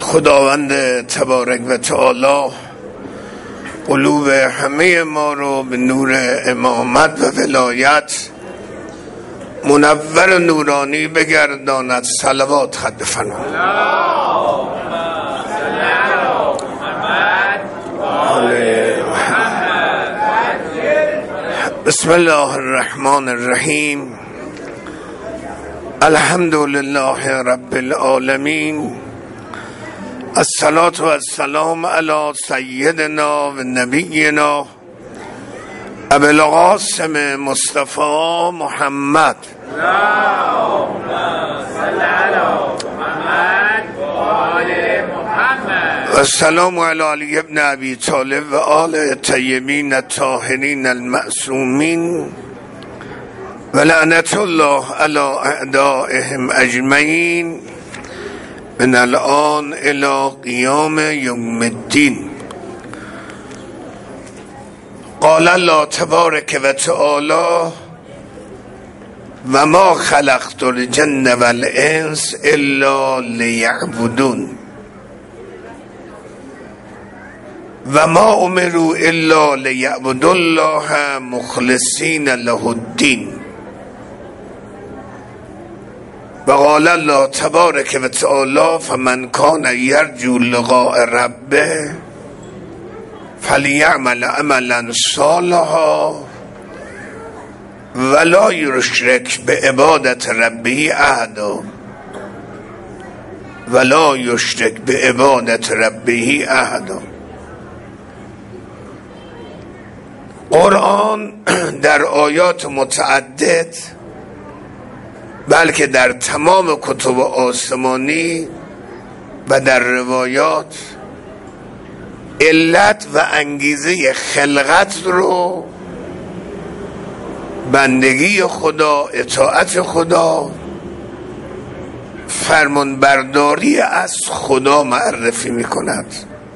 خداوند تبارک و تعالی قلوب همه ما رو به نور امامت و ولایت منور و نورانی بگرداند. صلوات خد فرمایید. بسم الله الرحمن الرحیم. الحمد لله رب العالمین. الصلاة و السلام علی سیدنا و نبینا ابی القاسم مصطفی محمد اللهم صل علی محمد و آل محمد و السلام علی علی ابن ابی طالب و آل الطیبین الطاهرین المعصومین و لعنت الله علی اعدائهم اجمعین من الان الى قیام یوم الدین. قال الله تبارک و تعالی و ما خلقت الجن والانس الا لیعبدون و ما امروا الا لیعبدوا الله مخلصین له الدین. و قال الله تبارک و تعالی فمن کان یرجو لقاء ربه فلیعمل عملا صالحا ولا یشرک بعبادت ربه احدا ولا یشرک بعبادت ربه احدا. قرآن در آیات متعدد بلکه در تمام کتب آسمانی و در روایات علت و انگیزه خلقت رو بندگی خدا، اطاعت خدا، فرمانبرداری از خدا معرفی می کند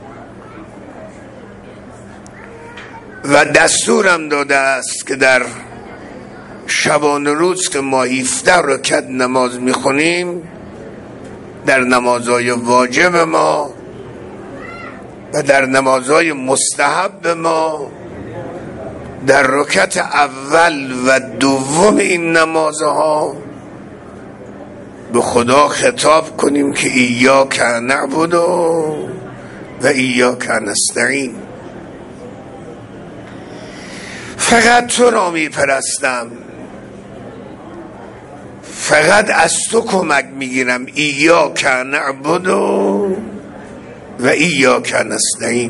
و دستورم داده است که در شبانه روز که ما 17 رکعت نماز میخونیم در نمازهای واجب ما و در نمازهای مستحب ما در رکعت اول و دوم این نمازها به خدا خطاب کنیم که ایاک نعبد و ایاک نستعین. فقط تو را می پرستم، فقط از تو کمک میگیرم. ایاک نعبد و ایاک نستعین.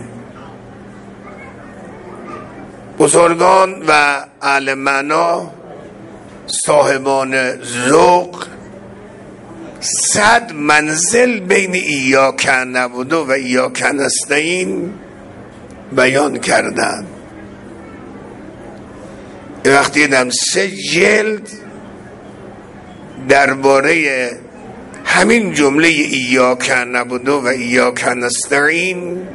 بزرگان و اهل معنا صاحبان ذوق 100 منزل بین ایاک نعبد و ایاک نستعین بیان کردند. وقتی دیدم 3 جلد درباره همین جمله ایاک نعبد و ایاک نستعین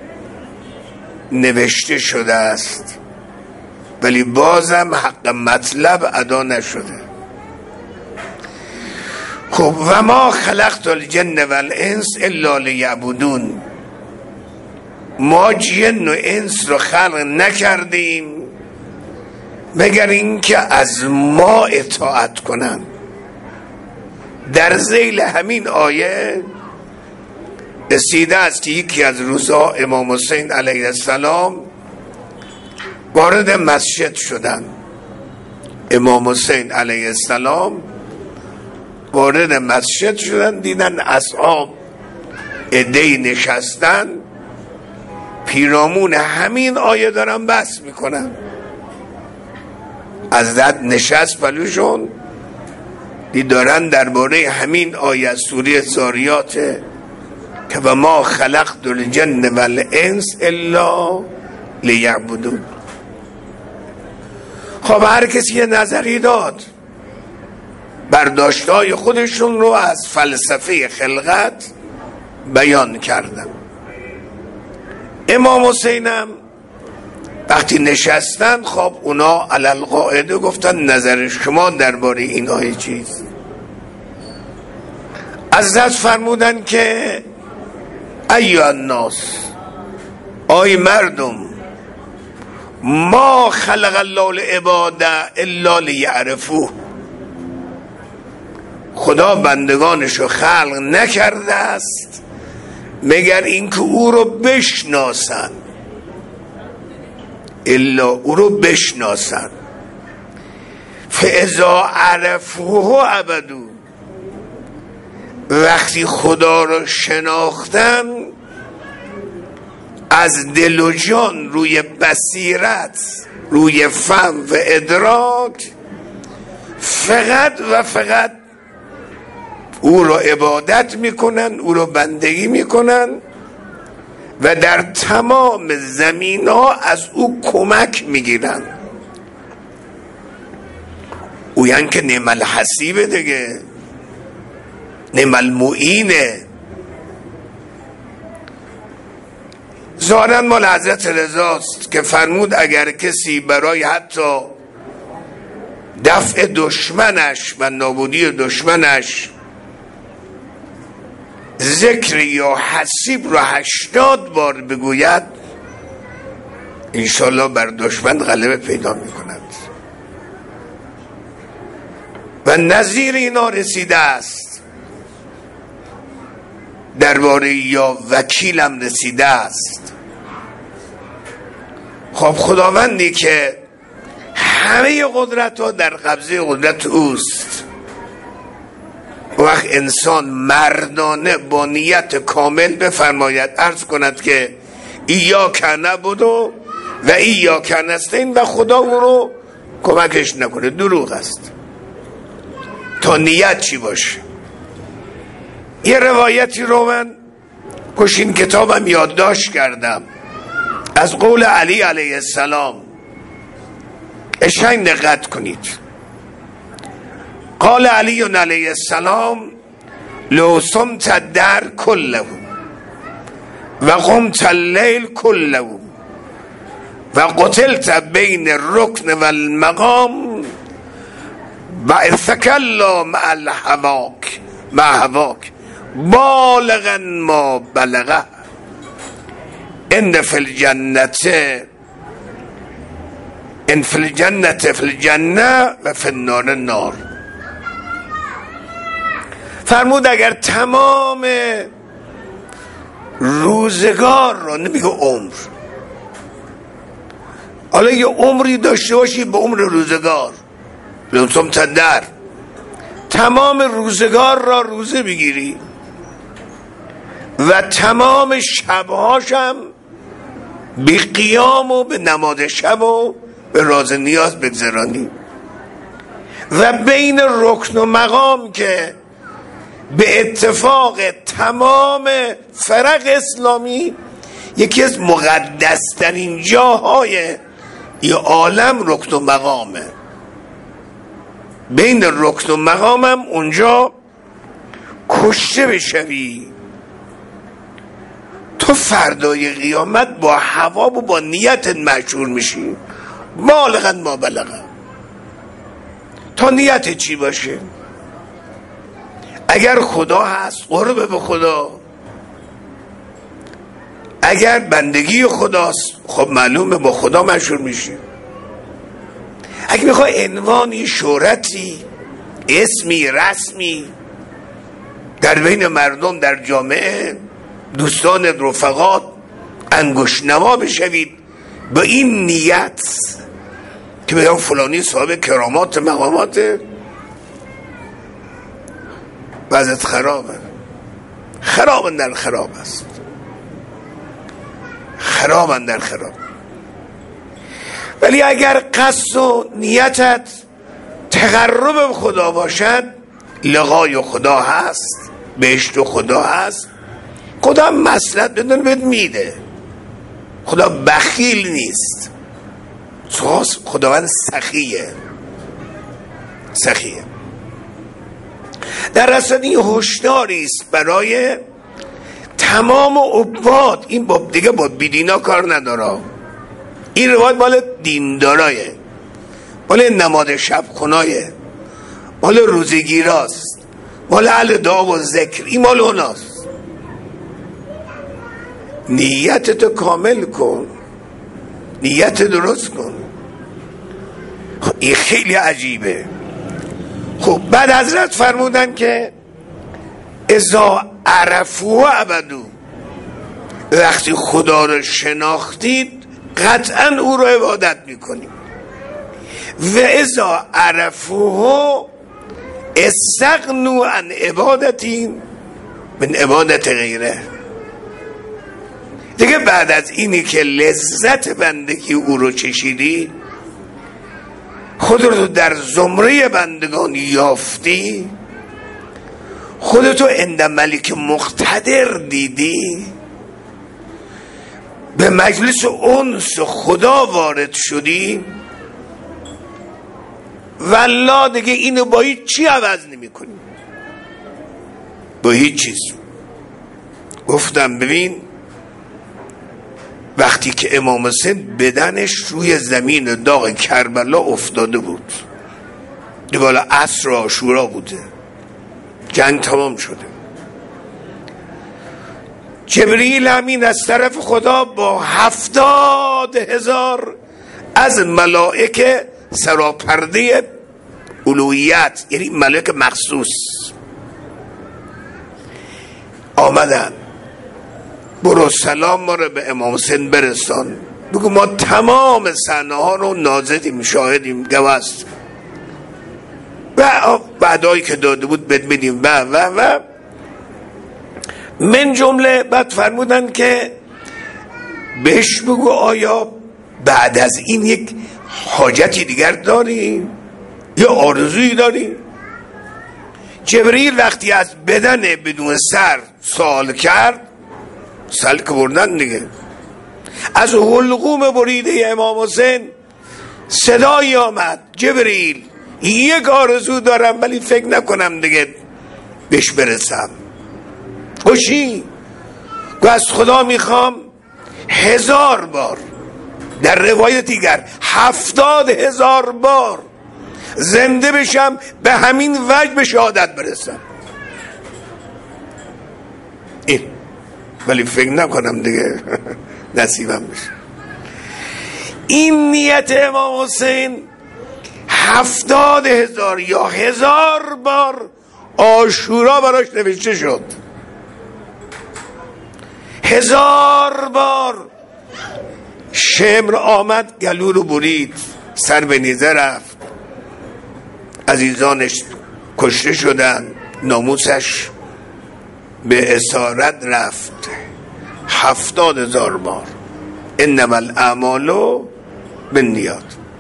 نوشته شده است ولی بازم حق مطلب ادا نشده. خب و ما خلقت الجن والانس الا لیعبدون. ما جن و انس رو خلق نکردیم مگر اینکه از ما اطاعت کنن. در ذیل همین آیه رسیده است که یکی از روزها امام حسین علیه السلام وارد مسجد شدن. امام حسین علیه السلام وارد مسجد شدن، دیدن اصحاب عده‌ای نشستن پیرامون همین آیه دارن بحث میکنن. از دد نشست پلوشون دارن درباره همین آیه از سوره زاریات که و ما خلقت الجن والانس الا لیعبدون. خب هر کسی یه نظری داد، برداشتهای خودشون رو از فلسفه خلقت بیان کردن. امام حسینم وقتی نشستن خب اونا علل قاعده گفتن نظر شما درباره این آیه چیست؟ حضرت فرمودن که ایها الناس، آی مردم، ما خلق الله العباد الا لیعرفوه، خدا بندگانشو خلق نکرده است مگر اینکه او رو بشناسن، الا او رو بشناسن. فاذا عرفوه عبدو، وقتی خدا رو شناختن از دل و جان، روی بصیرت، روی فهم و ادراک، فقط و فقط او رو عبادت میکنن، او رو بندگی میکنن و در تمام زمین ها از او کمک میگیرن. او یعنی که نعم الحسیبه دیگه، نعم المعینه. ظاهراً مال حضرت رضاست که فرمود اگر کسی برای حتی دفع دشمنش و نابودی دشمنش ذکر یا حسیب را 80 بار بگوید، انشالله بر دشمن غلبه پیدا می کند. و نظیر اینا رسیده است، درباره یا وکیلم رسیده است. خب خداوندی که همه قدرت ها در قبضه قدرت اوست، وقت انسان مردانه با نیت کامل بفرماید عرض کند که ایاک نعبد و ایاک نستعین و خدا او رو کمکش نکنه، دروغ است. تا نیت چی باشه. یه روایتی رو من کشین کتابم یادداشت کردم از قول علی علیه السلام، اشنگ دقت کنید. قال علی علیه السلام لو صمت الدهر کله و قمت اللیل کله و قتلت بین الرکن و المقام بعثک الله مع الهواک بالغا ما بلغه ان فی الجنه و فی النار النار. فرمود اگر تمام روزگار رو، نمیگه عمر، حالا یه عمری داشته باشی به عمر روزگار، لطفاً تدر تمام روزگار را روزه بگیری و تمام شبهاشم به قیام و به نماز شب و به راز نیاز بگذرانی و بین رکن و مقام که به اتفاق تمام فرق اسلامی یکی از مقدسترین جاهای این عالم رکن و مقامه، بین رکن و مقامم اونجا کشته بشوی، تو فردای قیامت با هوا و با نیت مشهور میشی. بالغا ما بلغه. تا نیت چی باشه؟ اگر خدا هست قرب به خدا، اگر بندگی خداست خب معلومه با خدا مشهور میشی. اگه میخوای عنوانی، شهرتی، اسمی، رسمی در بین مردم، در جامعه، دوستان، رفقات انگشت‌نما بشوید با این نیت که بگم فلانی صاحب کرامات مقامات، وضعیت خرابه، خراب در خراب است، خراب در خراب. ولی اگر قصد و نیتت تقرب به خدا باشد، لقای خدا هست، بهشت خدا هست، خدا مصلحت بدون بهت میده، خدا بخیل نیست، خداوند سخیه. در اصل این هشداری است برای تمام عباد. این باب دیگه با بیدینا کار نداره، این روایت مال دیندارایه، مال نماز شب خونایه، مال روزگیراست، مال اهل دعا و ذکر، این مال اوناست. نیتتو کامل کن، نیت درست کن. خب این خیلی عجیبه. خب بعد حضرت فرمودن که اذا عرفو عبدو، وقتی خدا رو شناختید قطعا او رو عبادت میکنیم. و اذا عرفوه استغنوا عن عبادتی من عبادت غیره. دیگه بعد از اینی که لذت بندگی او رو چشیدی، خود رو در زمره بندگان یافتی، خودتو عند ملک مقتدر دیدی، به مجلس انس خدا وارد شدی، والله دیگه اینو با هیچ چی عوض نمی کنی، با هیچ چیز. گفتم ببین وقتی که امام حسین بدنش روی زمین داغ کربلا افتاده بود، دیگه حالا عصر عاشورا بوده، جنگ تمام شده، جبریل همین از طرف خدا با 70,000 از ملائکه سراپرده الوهیت، یعنی ملائکه مخصوص آمدن، برو سلام ما رو به امام حسین برسان، بگو ما تمام صحنه ها رو ناظریم، شاهدیم، گواست و بعدایی که داده بود بد میدیم و من جمله. بعد فرمودن که بهش بگو آیا بعد از این یک حاجتی دیگر داری یا آرزویی داری؟ جبریل وقتی از بدن بدون سر سوال کرد، سلک بردن دیگه، از حلقوم بریده امام حسین صدایی آمد جبریل یک آرزو دارم ولی فکر نکنم دیگه بهش برسم. خوشی و از خدا میخوام 1000 بار، در روایت دیگر 70,000 بار زنده بشم، به همین وجه به شهادت برسم. این ولی فکر نکنم دیگه نصیبم بشه. این نیت امام حسین 70,000 یا 1000 بار عاشورا براش نوشته شد، 1000 بار شمر آمد گلو رو برید، سر به نیزه رفت، عزیزانش کشته شدن، ناموسش به اسارت رفت. 70,000 بار انما الاعمال بالنیات.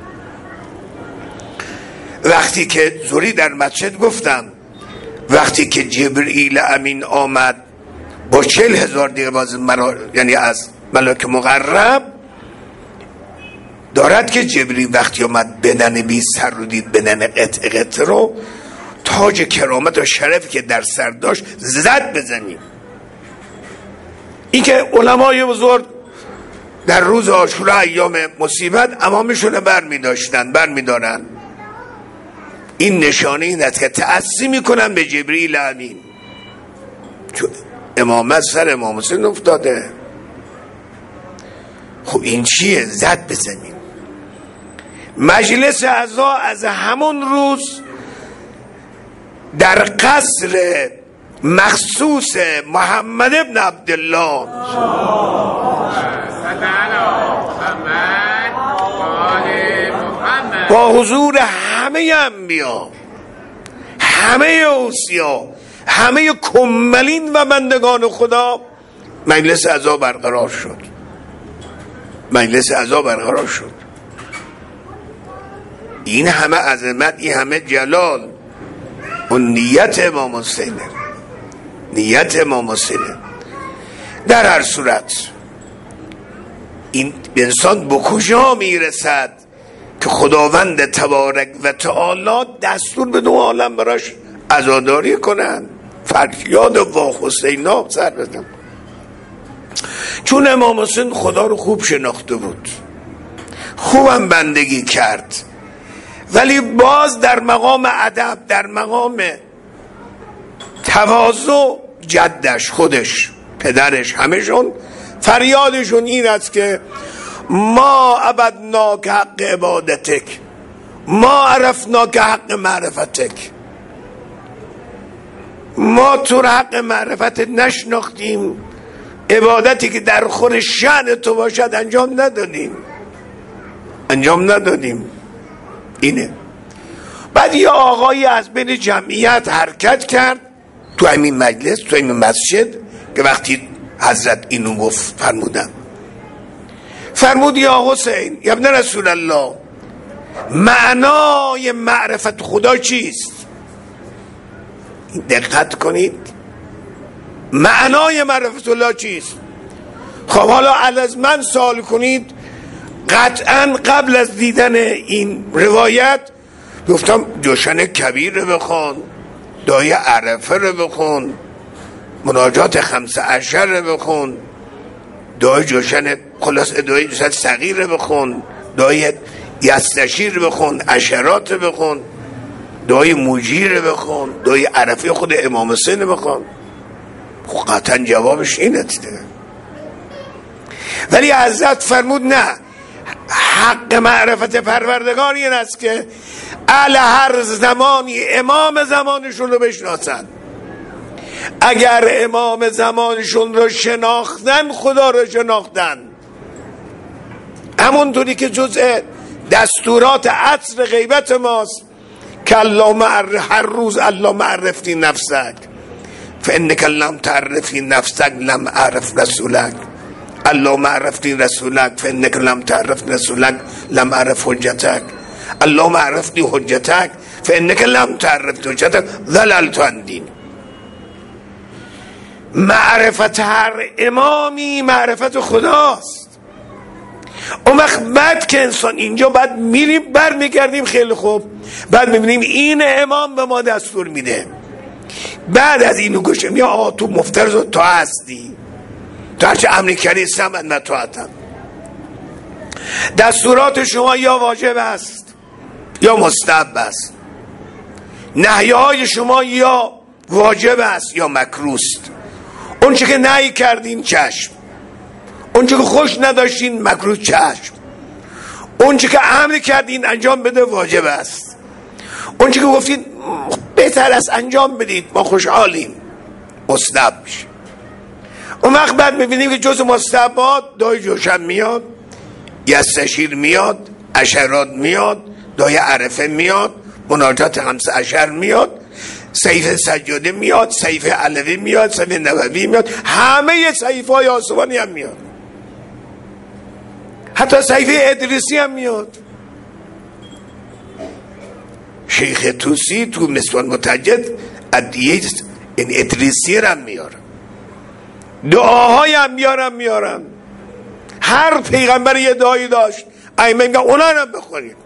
وقتی که زوری در مسجد گفتم، وقتی که جبرئیل امین آمد با 40,000 دیگه باز یعنی از ملائکه مقرب، دارد که جبرئیل وقتی آمد بدن بی سر رو دید، بدن قطع رو، تاج کرامت و شرفی که در سر داشت زد بزنیم. این که علمای بزرگ در روز عاشورا ایام مصیبت امامشون بر می دارن، این نشانه این است که تأسی میکنن به جبرئیل امین، چون امامت سر امام حسین افتاده. خب این چیه؟ زد بزنیم. مجلس عزا از همون روز در قصر مخصوص محمد ابن عبدالله با حضور همه انبیا، همه اوصیا، همه کملین و بندگان خدا مجلس عزا برقرار شد. مجلس عزا برقرار شد. این همه عظمت، این همه جلال، اون نیت امام حسینه، نیت امام حسینه. در هر صورت این انسان به کجا میرسد که خداوند تبارک و تعالی دستور به 2 عالم براش عزاداری کنن، فریاد وا حسینا سر بدن. چون امام حسین خدا رو خوب شناخته بود، خوبم بندگی کرد، ولی باز در مقام ادب، در مقام تواضع، جدش خودش پدرش، همشون فریادشون این است که ما عبدناک حق عبادتک، ما عرفناک حق معرفتک. ما تو حق معرفتت نشناختیم، عبادتی که در خور شأن تو باشد انجام ندادیم. اینه. بعد یه آقایی از بین جمعیت حرکت کرد تو همین مجلس، تو همین مسجد، که وقتی حضرت اینو گفت فرمود یا حسین یا ابن رسول الله، معنای معرفت خدا چیست؟ دقت کنید، معنای معرفت الله چیست؟ خب حالا از من سوال کنید. قطعا قبل از دیدن این روایت گفتم جوشن کبیر رو بخون، دعای عرفه رو بخون، مناجات 15 رو بخون، دعای جوشن دعای جوشن صغیر رو بخون، دعای یستشیر رو بخون، عشرات رو بخون، دعای موجی رو بخون، دعای عرفه خود امام حسین رو بخون. خب قطعا جوابش اینه دیگه. ولی حضرت فرمود نه، حق معرفت پروردگار این است که اهل هر زمانی امام زمانشون رو بشناسن. اگر امام زمانشون رو شناختن، خدا رو شناختن. همونطوری که جزء دستورات عصر غیبت ماست که هر روز اللهم عرفنی نفسک فانک لم تعرفی نفسک لم اعرف رسولک، اللهم عرفنی رسولک فانک لم تعرف رسولک لم اعرف حجتک، اللهم عرفنی حجتک فانک لم تعرف حجتک ضللت عن دین. معرفت هر امامی معرفت خداست. اون وقت بعد که انسان اینجا بعد میریم برمیگردیم، خیلی خوب، بعد میبینیم این امام به ما دستور میده. بعد از اینو گوشم یا آقا تو مفترض و تو هستی، تو هرچه امر کردی سمت و طاعتم. دستورات شما یا واجب است یا مستحب است، نهیهای شما یا واجب است یا مکروه است. اون چه که نهی کردین چشم، اون چه که خوش نداشتین مکروه چشم، اون چه که امر کردین انجام بده واجب است، اون چه که گفتین بهتر است انجام بدید ما خوشحالیم مستحب میشه. اون وقت بعد میبینیم که جز مستحبات دعای جوشن میاد، یستشیر میاد، عشرات میاد، دعای عرفه میاد، مناجات 15 میاد، صحیفه سجاده میاد، صحیفه علوی میاد، صحیفه نبوی میاد، همه صحیفه های آسمانی هم میاد، حتی صحیفه ادریسی هم میاد. شیخ توسی تو مصباح متجد ادیه این ادریسی هم میاره، دعاهای هم میارم. هر پیغمبر یه دعایی داشت، ائمه میگن اونا هم بخونید.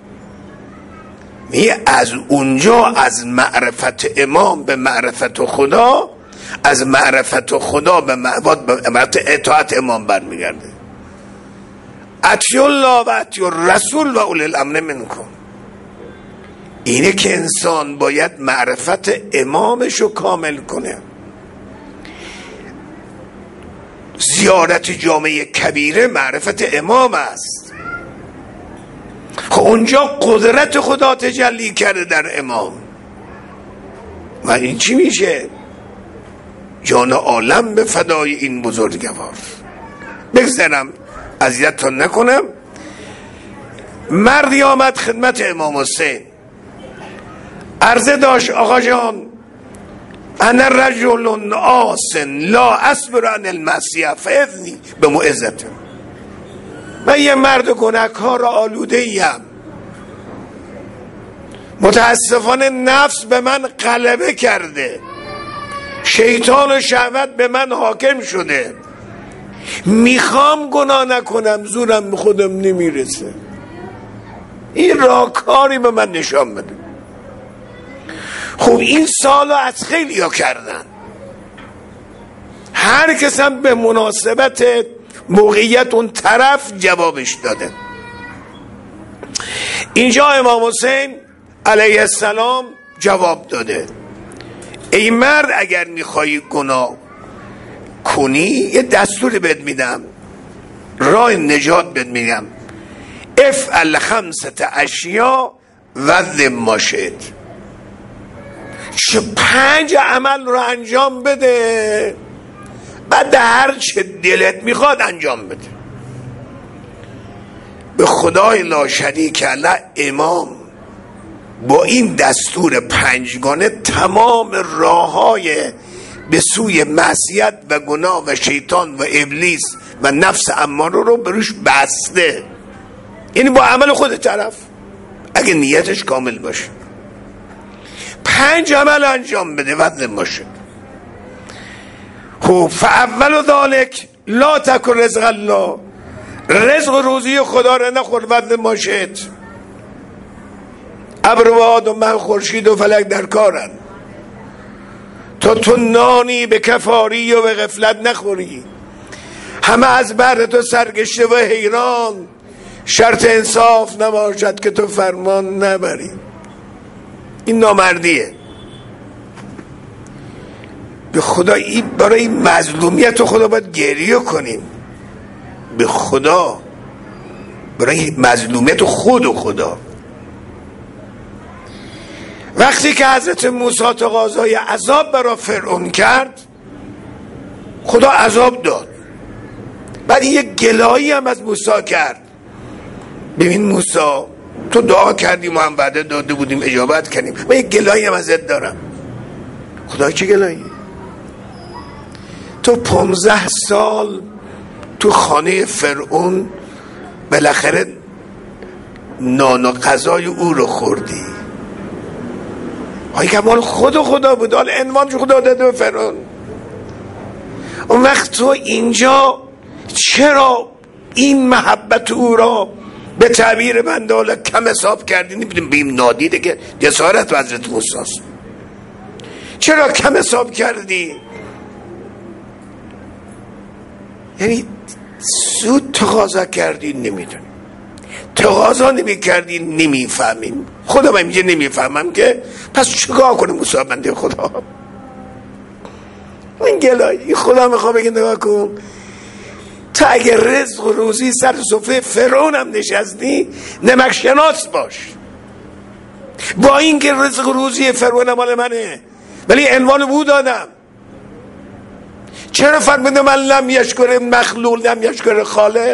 از اونجا از معرفت امام به معرفت خدا، از معرفت خدا به اطاعت امام برمیگرده. اطیعوا الله و اطیعوا الرسول و اولی الامر منکم. اینه که انسان باید معرفت امامشو کامل کنه. زیارت جامعه کبیره معرفت امام است. خب اونجا قدرت خدا تجلی کرده در امام و این چی میشه؟ جان عالم به فدای این بزرگوار. بگذارم اذیتتون نکنم. مردی آمد خدمت امام حسین، عرضه داشت آقا جان انا رجل آسن لا اصبر عن المعصیه فاذنی به موعظته. من یه مرد گناهکار آلوده ایم، متاسفانه نفس به من غلبه کرده، شیطان و شهوت به من حاکم شده، میخوام گناه نکنم زورم به خودم نمیرسه، این راهکاری به من نشان بده. خب این سالو از خیلی ها کردن، هر کس هم به مناسبت موقعیت اون طرف جوابش داده. اینجا امام حسین علیه السلام جواب داده ای مرد اگر میخوایی گناه کنی یه دستوری بهت میدم، راه نجات بهت میگم. افعل 5 اشیا و ما شئت. 5 عمل رو انجام بده، بعد هر چه دلت میخواد انجام بده. به خدای لا شریک له امام با این دستور 5گانه تمام راههای به سوی معصیت و گناه و شیطان و ابلیس و نفس اماره رو بروش بسته. یعنی با عمل خود طرف اگه نیتش کامل باشه 5 عمل انجام بده وضع باشه. خب فاول ذالک لا تکن رزق الله، رزق و روزی خدا رو نخور وضع ماشد. ابر و باد و مه خورشید و فلک در کارن، تو نانی به کفاری و به غفلت نخوری. همه از بر تو سرگشته و حیران، شرط انصاف نباشد که تو فرمان نبری. این نامردیه. به خدا این برای مظلومیت خدا باید گریه کنیم. به خدا برای مظلومیت خود و خدا. وقتی که حضرت موسی تقاضای عذاب برای فرعون کرد، خدا عذاب داد. بعد یک گلایی هم از موسی کرد. ببین موسی تو دعا کردی، ما هم وعده داده بودیم اجابت کردیم، من یک گلایی هم ازت دارم. خدا چه گلایی؟ تو 15 سال تو خانه فرعون بالاخره نان و غذای او رو خوردی. های کمال خدا بود، حال عنوانش خدا داده به فرعون. اون وقت تو اینجا چرا این محبت او را به تعبیر بنده حالا کم حساب کردی؟ نمیدونیم بیم نادیده که جسارت و حضرت موسی است. چرا کم حساب کردی؟ یعنی زود تقاضا کردی نمیدونی، تقاضا نمی کردی نمیفهمیم. خدا من اینجا نمیفهمم که پس چیکار کنم موسی بنده خدا؟ این گلایی خدا میخواد بگه نگاه کن، تا اگه رزق و روزی سر سفره فرعون هم نشستی نمک شناس باش. با این که رزق و روزی فرعون مال منه ولی عنوان بود دادم. چرا فرموده من لم یشکر مخلوق لم یشکر خالق؟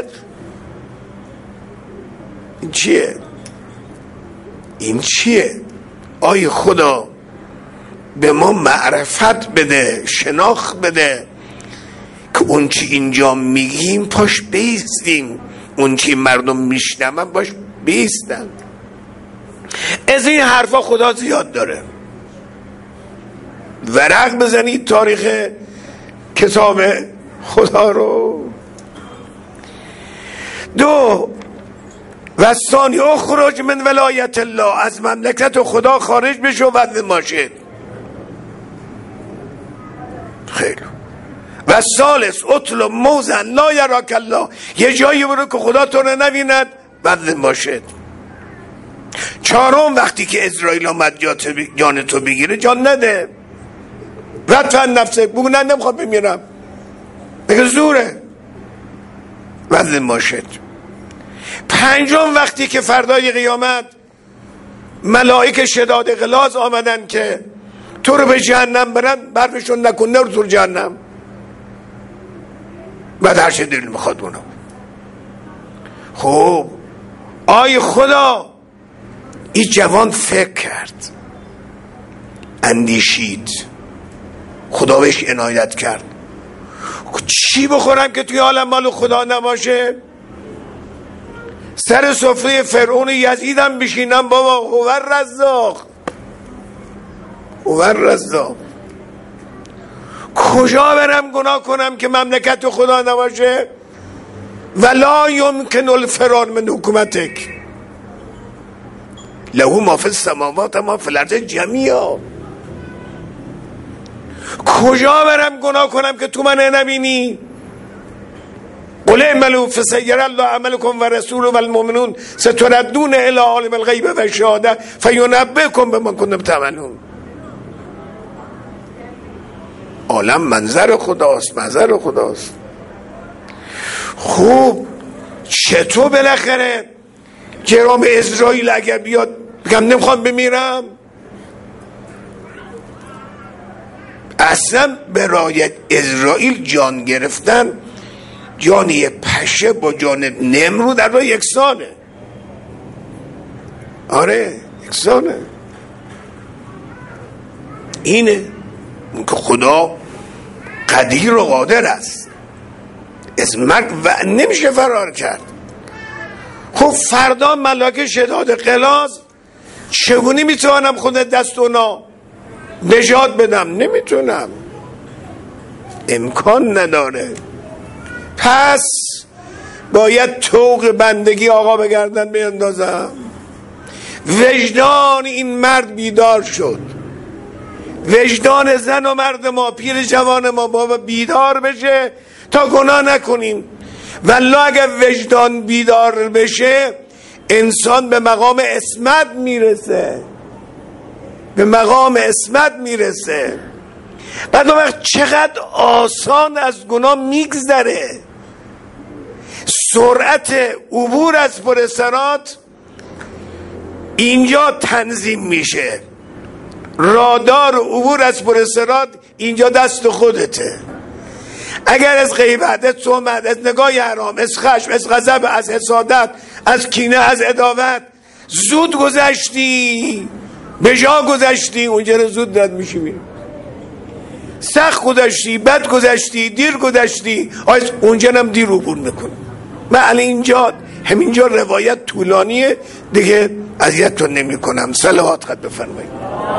این چیه؟ این چیه؟ آی خدا به ما معرفت بده، شناخت بده که اون چی اینجا میگیم پاش بیستیم، اون چی مردم میشنون باش بیستن. از این حرفا خدا زیاد داره. ورق بزنید تاریخ کتاب خدا رو. 2 و ثانی اخرج من ولایت الله، از مملکت خدا خارج بشو وضع ماشد. خیلی. و ثالث اطلب موضع لا یراک الله، یه جایی برو که خدا تو رو نبیند وضع ماشد. 4 وقتی که اسرائیل آمد جان تو بگیره جان نده، رد نفسه بگو نه نمیخواد بمیرم، بگه زوره وضع ماشد. 5 وقتی که فردای قیامت ملائک شداد غلاظ آمدن که تو رو به جهنم برن، برفشون نکن نرو تو جهنم، بعد هر چه دل میخواد اونو. خب آی خدا این جوان فکر کرد، اندیشید، خدا بهش عنایت کرد. چی بخورم که توی عالم مال خدا نباشه؟ سر سفره فرعون یزیدم بشینم بابا. هو رزاق. کجا برم گناه کنم که مملکت خدا نباشه؟ ولا یمکن الفرار من حکومتک له ما فی السماوات ما فی الارض جمیعا. کجا برم گناه کنم که تو من نبینی؟ قل اعملوا فسيرى الله عملكم ورسوله والمؤمنون ستردون الى عالم الغیب و الشهاده فینبئکم بما کنتم تعملون. عالم منظر خداست، منظر خداست. خوب چطور بالاخره جناب اسرائیل اگر بیاد بگم نمیخوام بمیرم؟ اصلا به رایت اسرائیل جان گرفتن، جانی پشه با جان نمرود در راه یکسانه. آره یکسانه. اینه که خدا قدیر و قادر است، از مرگ و نمیشه فرار کرد. خب فردا ملاک شداد قلاز، چگونه میتونم خود دست اونا نجات بدم؟ نمیتونم، امکان نداره. پس باید طوق بندگی آقا به گردن بیندازم. وجدان این مرد بیدار شد، وجدان زن و مرد ما، پیر جوان ما بابا بیدار بشه تا گناه نکنیم. والله اگر وجدان بیدار بشه انسان به مقام عصمت میرسه، به مقام عصمت میرسه. بعد وقت چقدر آسان از گناه میگذره. سرعت عبور از پرسرات اینجا تنظیم میشه، رادار عبور از پرسرات اینجا دست خودته. اگر از غیبت، از تهمت، از نگاه حرام، از خشم، از غضب، از حسادت، از کینه، از عداوت زود گذشتی، به جا گذشتی، اونجا رو زود رد میشی میری. سخت گذشتی، بد گذشتی، دیر گذشتی، اونجا هم دیر عبور میکنی. من اینجا همینجا روایت طولانیه دیگه، اذیتتون نمی کنم. صلوات خط بفرمایید.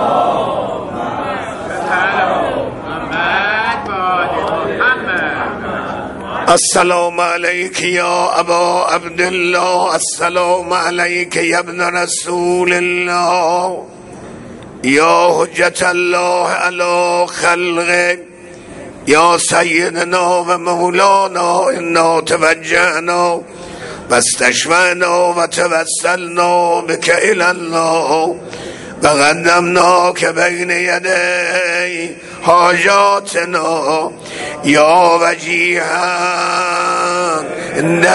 السلام علیک یا ابا عبدالله، السلام علیک یا ابن رسول الله، یا حجت الله علی خلقه، یا سیدنا و مولانا، انا توجهنا و استشفعنا و توسلنا بک الی الله و قدمناک بین یدی حاجاتنا یا وجیها عند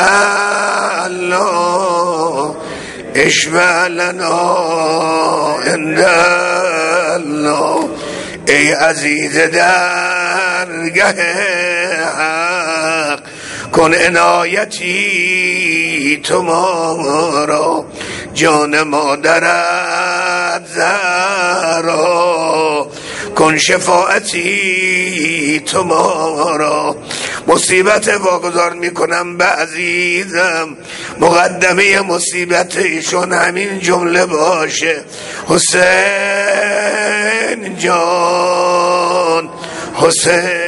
الله اشفع لنا عند الله. ای عزیز درگه حق کن عنایتی تو ما را، جان مادرت زهرا کن شفاعتی تو ما را. مصیبت واگذار میکنم به عزیزم، مقدمه مصیبت ایشون همین جمله باشه: حسین جان، حسین